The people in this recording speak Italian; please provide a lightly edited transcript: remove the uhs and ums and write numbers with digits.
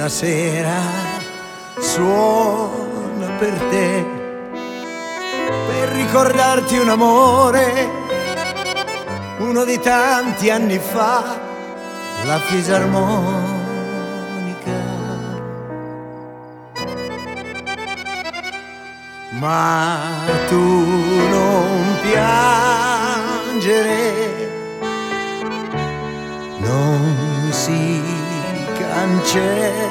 stasera suona per te, per ricordarti un amore, uno di tanti anni fa, la fisarmonica. Ma tu non piangere, non si cancella